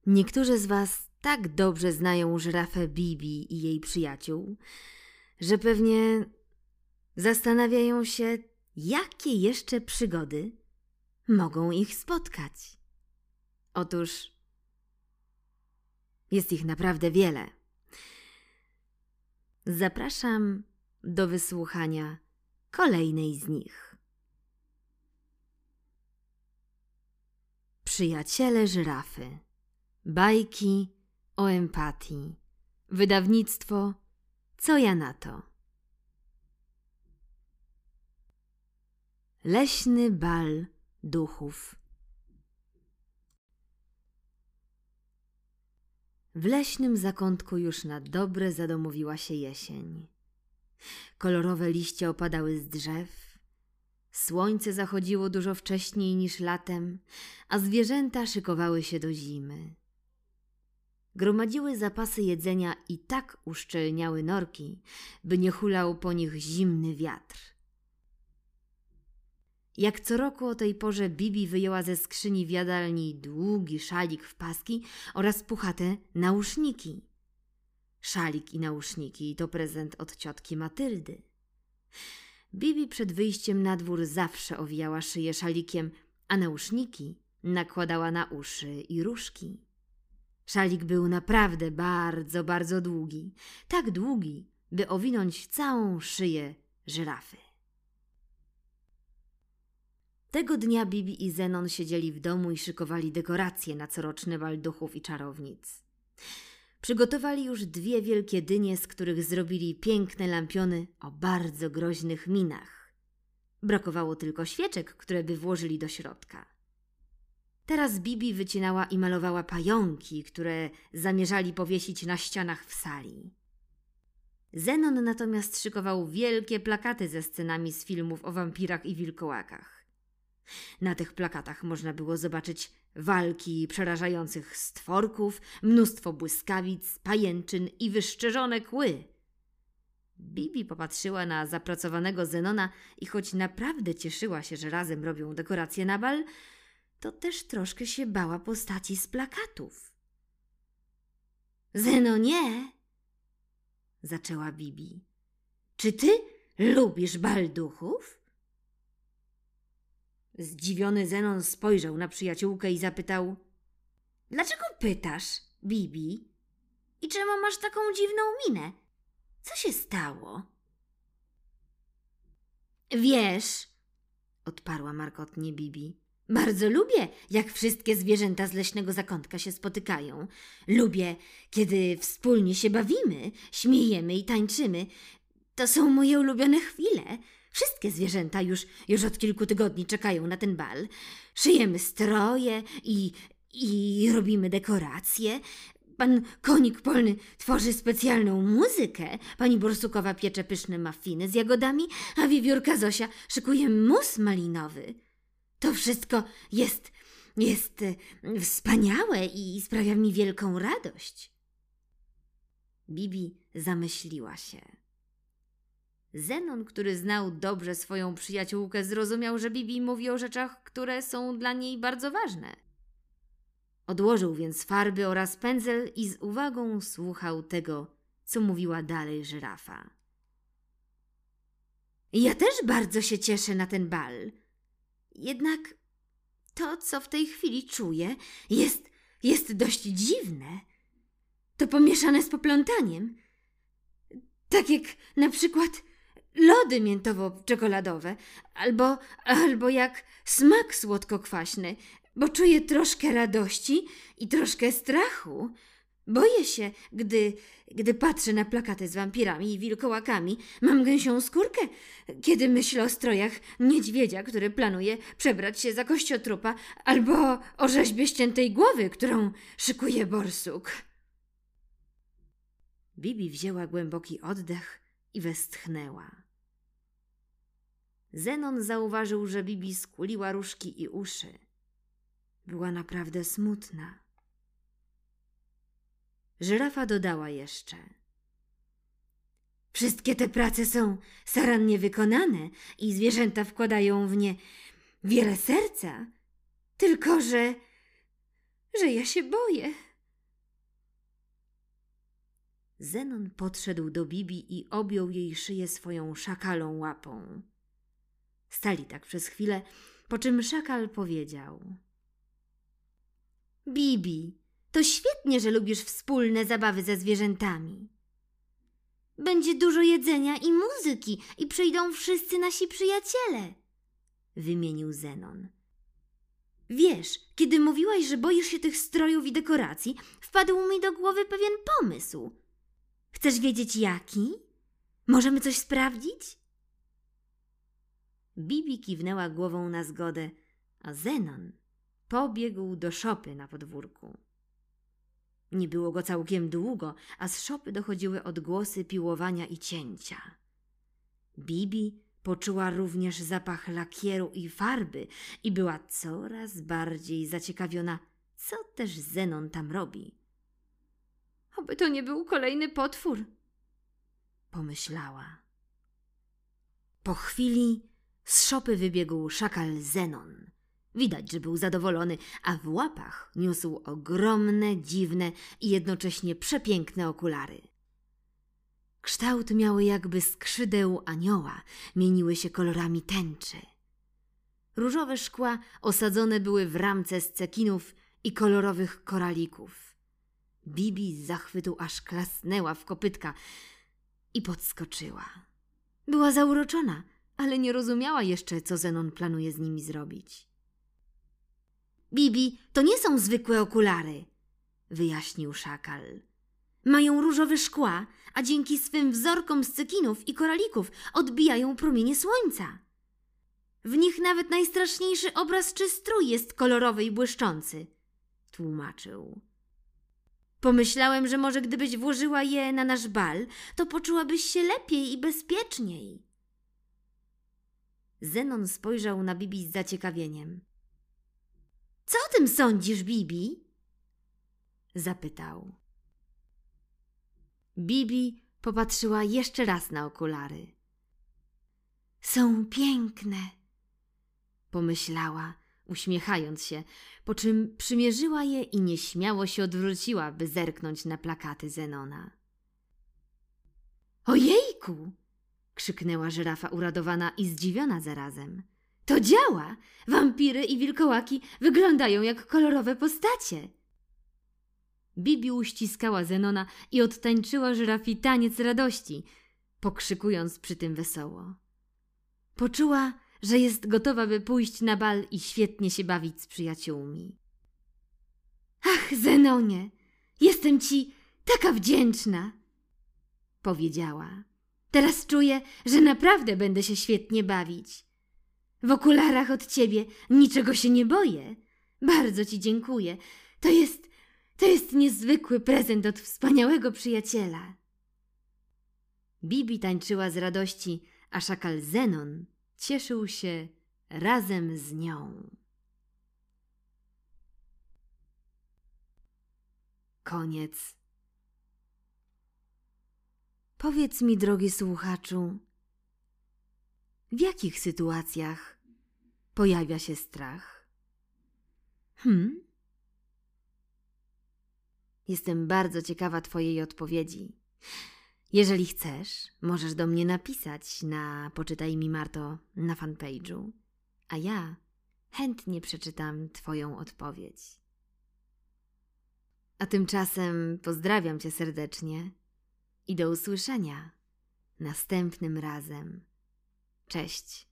Niektórzy z was tak dobrze znają żyrafę Bibi i jej przyjaciół, że pewnie zastanawiają się, jakie jeszcze przygody mogą ich spotkać. Otóż jest ich naprawdę wiele. Zapraszam do wysłuchania kolejnej z nich. Przyjaciele żyrafy. Bajki o empatii. Wydawnictwo Co ja na to? Leśny bal duchów. W leśnym zakątku już na dobre zadomowiła się jesień. Kolorowe liście opadały z drzew, słońce zachodziło dużo wcześniej niż latem, a zwierzęta szykowały się do zimy. Gromadziły zapasy jedzenia i tak uszczelniały norki, by nie hulał po nich zimny wiatr. Jak co roku o tej porze Bibi wyjęła ze skrzyni w jadalni długi szalik w paski oraz puchate nauszniki. Szalik i nauszniki to prezent od ciotki Matyldy. Bibi przed wyjściem na dwór zawsze owijała szyję szalikiem, a nauszniki nakładała na uszy i różki. Szalik był naprawdę bardzo, bardzo długi. Tak długi, by owinąć całą szyję żyrafy. Tego dnia Bibi i Zenon siedzieli w domu i szykowali dekoracje na coroczny bal duchów i czarownic. Przygotowali już 2 wielkie dynie, z których zrobili piękne lampiony o bardzo groźnych minach. Brakowało tylko świeczek, które by włożyli do środka. Teraz Bibi wycinała i malowała pająki, które zamierzali powiesić na ścianach w sali. Zenon natomiast szykował wielkie plakaty ze scenami z filmów o wampirach i wilkołakach. Na tych plakatach można było zobaczyć walki przerażających stworków, mnóstwo błyskawic, pajęczyn i wyszczerzone kły. Bibi popatrzyła na zapracowanego Zenona i choć naprawdę cieszyła się, że razem robią dekoracje na bal, to też troszkę się bała postaci z plakatów. Zenonie, zaczęła Bibi, czy ty lubisz bal duchów? Zdziwiony Zenon spojrzał na przyjaciółkę i zapytał: dlaczego pytasz, Bibi? I czemu masz taką dziwną minę? Co się stało? Wiesz, odparła markotnie Bibi, bardzo lubię, jak wszystkie zwierzęta z leśnego zakątka się spotykają. Lubię, kiedy wspólnie się bawimy, śmiejemy i tańczymy. To są moje ulubione chwile. Wszystkie zwierzęta już od kilku tygodni czekają na ten bal. Szyjemy stroje i robimy dekoracje. Pan konik polny tworzy specjalną muzykę. Pani borsukowa piecze pyszne muffiny z jagodami, a wiewiórka Zosia szykuje mus malinowy. To wszystko jest wspaniałe i sprawia mi wielką radość. Bibi zamyśliła się. Zenon, który znał dobrze swoją przyjaciółkę, zrozumiał, że Bibi mówi o rzeczach, które są dla niej bardzo ważne. Odłożył więc farby oraz pędzel i z uwagą słuchał tego, co mówiła dalej żyrafa. Ja też bardzo się cieszę na ten bal. Jednak to, co w tej chwili czuję, jest dość dziwne. To pomieszane z poplątaniem. Tak jak na przykład lody miętowo-czekoladowe albo jak smak słodko-kwaśny, bo czuję troszkę radości i troszkę strachu. Boję się, gdy patrzę na plakaty z wampirami i wilkołakami. Mam gęsią skórkę, kiedy myślę o strojach niedźwiedzia, który planuje przebrać się za kościotrupa, albo o rzeźbie ściętej głowy, którą szykuje borsuk. Bibi wzięła głęboki oddech i westchnęła. Zenon zauważył, że Bibi skuliła różki i uszy. Była naprawdę smutna. Żyrafa dodała jeszcze: wszystkie te prace są starannie wykonane i zwierzęta wkładają w nie wiele serca, tylko że ja się boję. Zenon podszedł do Bibi i objął jej szyję swoją szakalą łapą. Stali tak przez chwilę, po czym szakal powiedział: Bibi, to świetnie, że lubisz wspólne zabawy ze zwierzętami. Będzie dużo jedzenia i muzyki i przyjdą wszyscy nasi przyjaciele, wymienił Zenon. Wiesz, kiedy mówiłaś, że boisz się tych strojów i dekoracji, wpadł mi do głowy pewien pomysł. Chcesz wiedzieć jaki? Możemy coś sprawdzić? Bibi kiwnęła głową na zgodę, a Zenon pobiegł do szopy na podwórku. Nie było go całkiem długo, a z szopy dochodziły odgłosy piłowania i cięcia. Bibi poczuła również zapach lakieru i farby i była coraz bardziej zaciekawiona, co też Zenon tam robi. Oby to nie był kolejny potwór, pomyślała. Po chwili z szopy wybiegł szakal Zenon. Widać, że był zadowolony, a w łapach niósł ogromne, dziwne i jednocześnie przepiękne okulary. Kształt miały jakby skrzydeł anioła, mieniły się kolorami tęczy. Różowe szkła osadzone były w ramce z cekinów i kolorowych koralików. Bibi z zachwytu aż klasnęła w kopytka i podskoczyła. Była zauroczona, ale nie rozumiała jeszcze, co Zenon planuje z nimi zrobić. Bibi, to nie są zwykłe okulary, wyjaśnił szakal. Mają różowe szkła, a dzięki swym wzorkom z cekinów i koralików odbijają promienie słońca. W nich nawet najstraszniejszy obraz czy strój jest kolorowy i błyszczący, tłumaczył. Pomyślałem, że może gdybyś włożyła je na nasz bal, to poczułabyś się lepiej i bezpieczniej. Zenon spojrzał na Bibi z zaciekawieniem. Co o tym sądzisz, Bibi? Zapytał. Bibi popatrzyła jeszcze raz na okulary. Są piękne, pomyślała, uśmiechając się, po czym przymierzyła je i nieśmiało się odwróciła, by zerknąć na plakaty Zenona. Ojejku! Krzyknęła żyrafa uradowana i zdziwiona zarazem. To działa! Wampiry i wilkołaki wyglądają jak kolorowe postacie. Bibi uściskała Zenona i odtańczyła żyrafie taniec radości, pokrzykując przy tym wesoło. Poczuła, że jest gotowa, by pójść na bal i świetnie się bawić z przyjaciółmi. Ach, Zenonie, jestem ci taka wdzięczna, powiedziała. Teraz czuję, że naprawdę będę się świetnie bawić. W okularach od ciebie niczego się nie boję. Bardzo ci dziękuję. To jest niezwykły prezent od wspaniałego przyjaciela. Bibi tańczyła z radości, a szakal Zenon cieszył się razem z nią. Koniec. Powiedz mi, drogi słuchaczu, w jakich sytuacjach pojawia się strach? Jestem bardzo ciekawa twojej odpowiedzi. Jeżeli chcesz, możesz do mnie napisać na Poczytaj mi, Marto na fanpage'u, a ja chętnie przeczytam twoją odpowiedź. A tymczasem pozdrawiam cię serdecznie i do usłyszenia następnym razem. Cześć.